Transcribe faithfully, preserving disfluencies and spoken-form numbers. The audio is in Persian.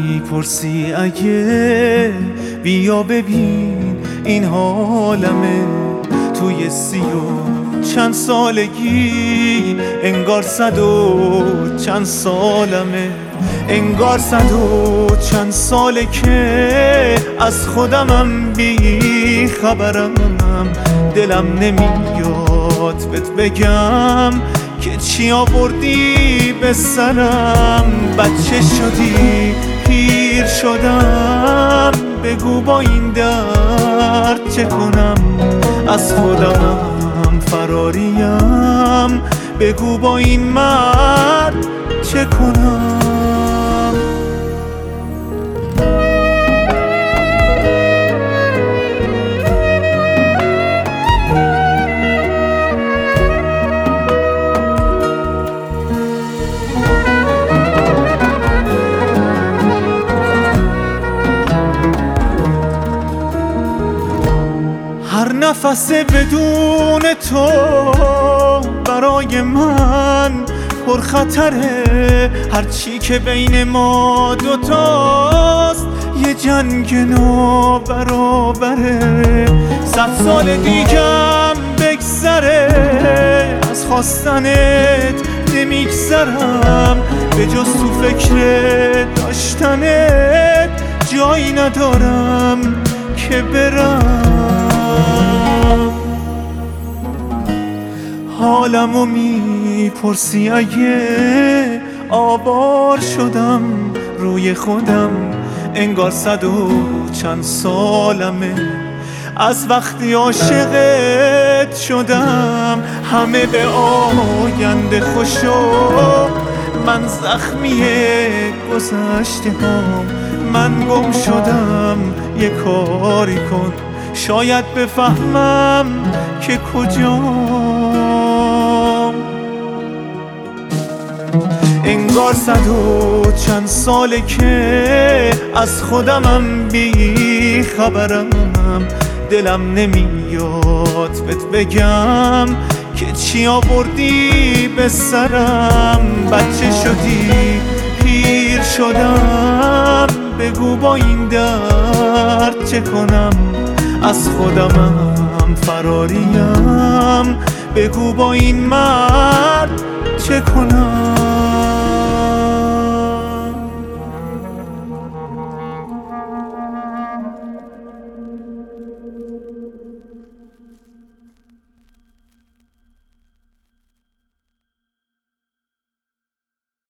میپرسی اگه بیا ببین این حالمه توی سی و چند سالگی، انگار صد و چند سالمه، انگار صد و چند ساله که از خودمم بی خبرم. دلم نمیاد بهت بگم که چی آوردی به سرم. بچه شدی پیر شدم، بگو با این درد چه کنم؟ از خودمم فراریم، بگو با این مرد چه کنم؟ هر نفس بدون تو برای من پرخطره، هرچی که بین ما دوتاست یه جنگ نابرابره. صد سال دیگم بگذره از خواستنت نمیگذرم، به جز تو فکر داشتنت جایی ندارم که برم. حالمو میپرسی اگه آوار شدم روی خودم، انگار صد و چند سالمه از وقتی عاشقت شدم. همه به آینده خوشو، من زخمی گذشته هم. من گم شدم یه کاری کن، شاید بفهمم که کجام. انگار صد و چند ساله که از خودمم بی خبرم. دلم نمیاد بهت بگم که چی آوردی به سرم. بچه شدی پیر شدم، بگو با این درد چه کنم؟ از خودمم فراریم، بگو با این مرد چه کنم؟